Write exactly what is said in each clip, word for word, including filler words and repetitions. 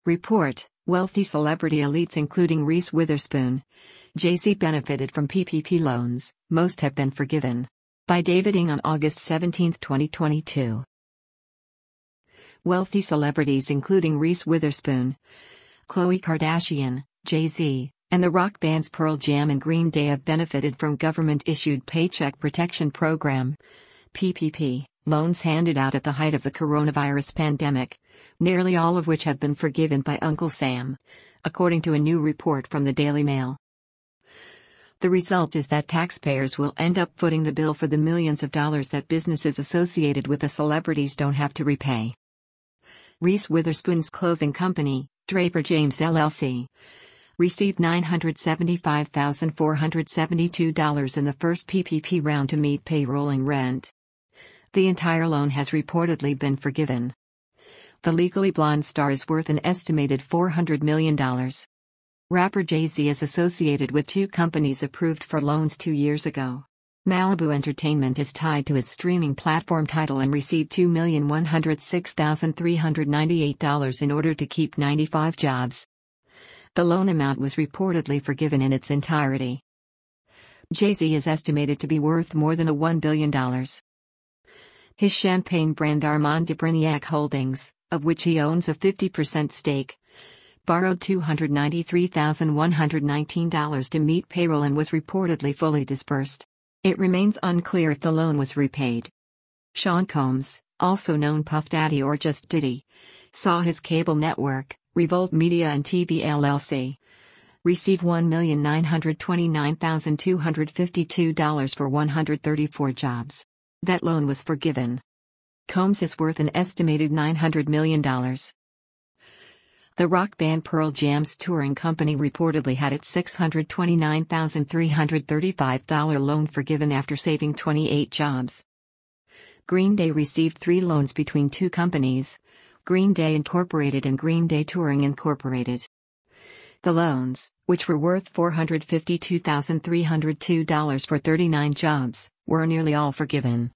Report: Wealthy celebrity elites including Reese Witherspoon, Jay-Z benefited from P P P loans, most have been forgiven. By David Ng on August seventeenth, twenty twenty-two. Wealthy celebrities including Reese Witherspoon, Khloe Kardashian, Jay-Z, and the rock bands Pearl Jam and Green Day have benefited from government-issued Paycheck Protection Program (P P P) loans handed out at the height of the coronavirus pandemic, nearly all of which have been forgiven by Uncle Sam, according to a new report from the Daily Mail. The result is that taxpayers will end up footing the bill for the millions of dollars that businesses associated with the celebrities don't have to repay. Reese Witherspoon's clothing company, Draper James L L C, received nine hundred seventy-five thousand four hundred seventy-two dollars in the first P P P round to meet payrolling rent. The entire loan has reportedly been forgiven. The Legally Blonde star is worth an estimated four hundred million dollars. Rapper Jay-Z is associated with two companies approved for loans two years ago. Malibu Entertainment is tied to his streaming platform Tidal and received two million one hundred six thousand three hundred ninety-eight dollars in order to keep ninety-five jobs. The loan amount was reportedly forgiven in its entirety. Jay-Z is estimated to be worth more than a one billion dollars. His champagne brand Armand de Brignac Holdings, of which he owns a fifty percent stake, borrowed two hundred ninety-three thousand one hundred nineteen dollars to meet payroll and was reportedly fully disbursed. It remains unclear if the loan was repaid. Sean Combs, also known Puff Daddy or just Diddy, saw his cable network, Revolt Media and T V L L C, receive one million nine hundred twenty-nine thousand two hundred fifty-two dollars for one hundred thirty-four jobs. That loan was forgiven. Combs is worth an estimated nine hundred million dollars. The rock band Pearl Jam's touring company reportedly had its six hundred twenty-nine thousand three hundred thirty-five dollars loan forgiven after saving twenty-eight jobs. Green Day received three loans between two companies, Green Day Incorporated and Green Day Touring Incorporated. The loans, which were worth four hundred fifty-two thousand three hundred two dollars for thirty-nine jobs, were nearly all forgiven.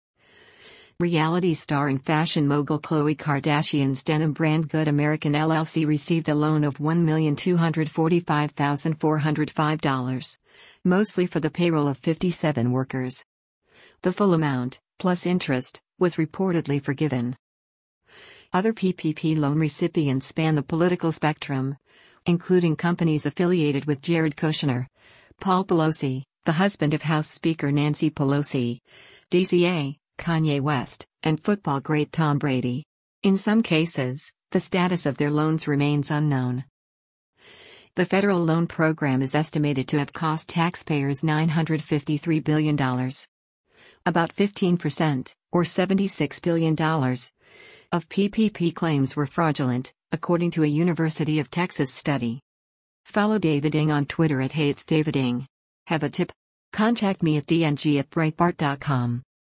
Reality star and fashion mogul Khloe Kardashian's denim brand Good American L L C received a loan of one million two hundred forty-five thousand four hundred five dollars, mostly for the payroll of fifty-seven workers. The full amount, plus interest, was reportedly forgiven. Other P P P loan recipients span the political spectrum, including companies affiliated with Jared Kushner, Paul Pelosi, the husband of House Speaker Nancy Pelosi, D C A, Kanye West, and football great Tom Brady. In some cases, the status of their loans remains unknown. The federal loan program is estimated to have cost taxpayers nine hundred fifty-three billion dollars. About fifteen percent, or seventy-six billion dollars, of P P P claims were fraudulent, according to a University of Texas study. Follow David Ng on Twitter at HeyIt'sDavidNg. Have a tip? Contact me at d n g at breitbart dot com.